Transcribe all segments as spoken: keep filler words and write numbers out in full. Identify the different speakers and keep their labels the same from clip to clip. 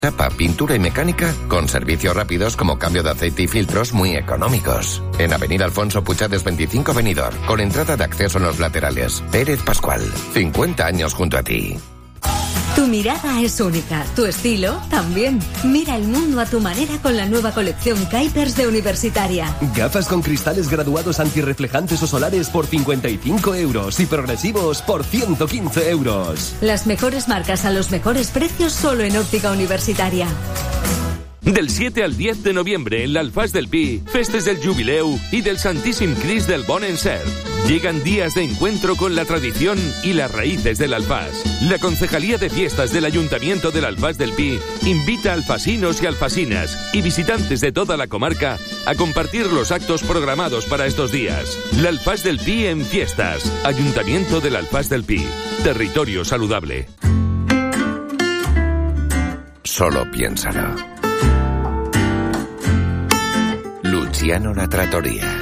Speaker 1: Tapa, pintura y mecánica con servicios rápidos como cambio de aceite y filtros muy económicos. En Avenida Alfonso Puchades veinticinco Benidorm, con entrada de acceso en los laterales. Pérez Pascual, cincuenta años junto a ti.
Speaker 2: Tu mirada es única, tu estilo también. Mira el mundo a tu manera con la nueva colección Kuipers de Universitaria.
Speaker 3: Gafas con cristales graduados antirreflejantes o solares por cincuenta y cinco euros y progresivos por ciento quince euros.
Speaker 2: Las mejores marcas a los mejores precios solo en Óptica Universitaria.
Speaker 4: Del siete al diez de noviembre en l'Alfàs del Pi, festes del Jubileu y del Santíssim Crist del Bon Encert. Llegan días de encuentro con la tradición y las raíces del Alfàs. La Concejalía de Fiestas del Ayuntamiento del Alfàs del Pi invita a alfasinos y alfasinas y visitantes de toda la comarca a compartir los actos programados para estos días. L'Alfàs del Pi en fiestas. Ayuntamiento del Alfàs del Pi. Territorio saludable.
Speaker 1: Solo piénsalo. Luciano La Trattoria.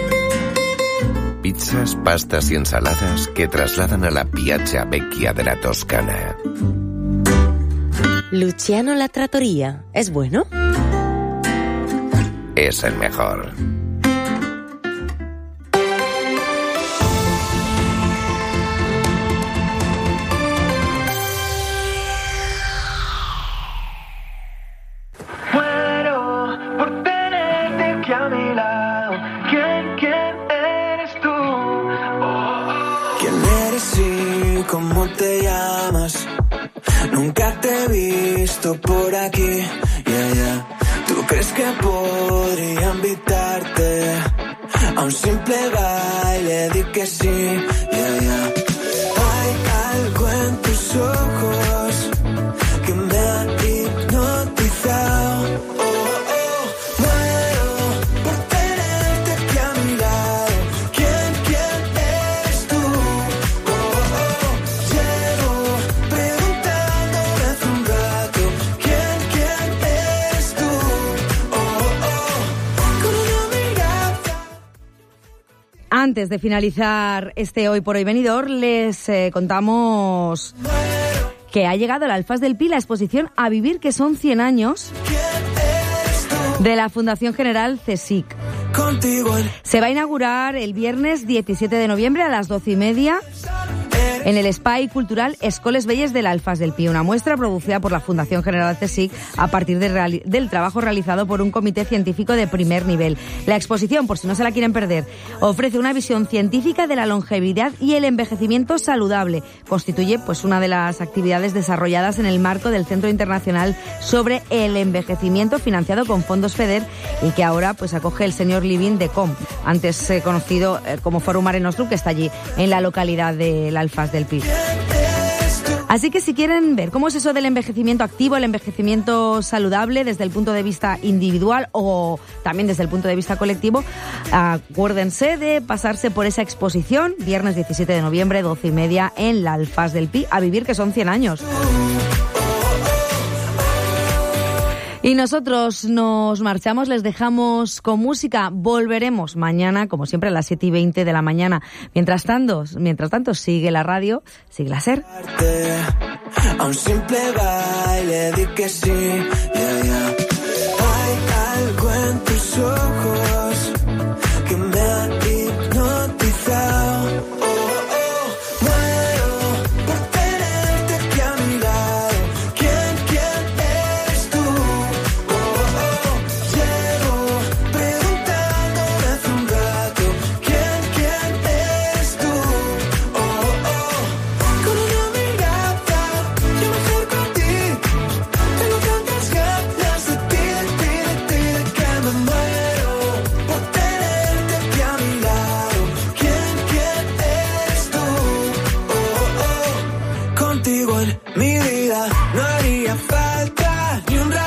Speaker 1: Pizzas, pastas y ensaladas que trasladan a la Piazza Vecchia de la Toscana.
Speaker 5: Luciano La Trattoria. ¿Es bueno?
Speaker 1: Es el mejor.
Speaker 6: ¿Cómo te llamas? Nunca te he visto por aquí, yeah, yeah. ¿Tú crees que podría invitarte a un simple baile? Di que sí, yeah, yeah. Hay algo en tus ojos que me ha hipnotizado.
Speaker 7: Antes de finalizar este Hoy por Hoy Benidorm, les eh, contamos que ha llegado al Alfàs del Pi la exposición A Vivir, que son cien años, de la Fundación General CSIC. Se va a inaugurar el viernes diecisiete de noviembre a las doce y media en el Espai Cultural Escoles Belles del Alfàs del Pi, una muestra producida por la Fundación General CSIC a partir de reali- del trabajo realizado por un comité científico de primer nivel. La exposición, por si no se la quieren perder, ofrece una visión científica de la longevidad y el envejecimiento saludable. Constituye pues una de las actividades desarrolladas en el marco del Centro Internacional sobre el Envejecimiento, financiado con fondos FEDER, y que ahora pues acoge el Senior Living de C O M, antes eh, conocido eh, como Fórum Mare Nostrum, que está allí en la localidad del Alfàs del Pi. Así que si quieren ver cómo es eso del envejecimiento activo, el envejecimiento saludable desde el punto de vista individual o también desde el punto de vista colectivo, acuérdense de pasarse por esa exposición viernes diecisiete de noviembre, doce y media en la Alfàs del Pi, A Vivir, que son cien años. Y nosotros nos marchamos, les dejamos con música. Volveremos mañana, como siempre, a las siete y veinte de la mañana. Mientras tanto, mientras tanto sigue la radio, sigue la SER.
Speaker 6: A un simple baile, di que sí, yeah, yeah. Hay algo en tus ojos que me ha hipnotizado. Mi vida no haría falta ni un rato.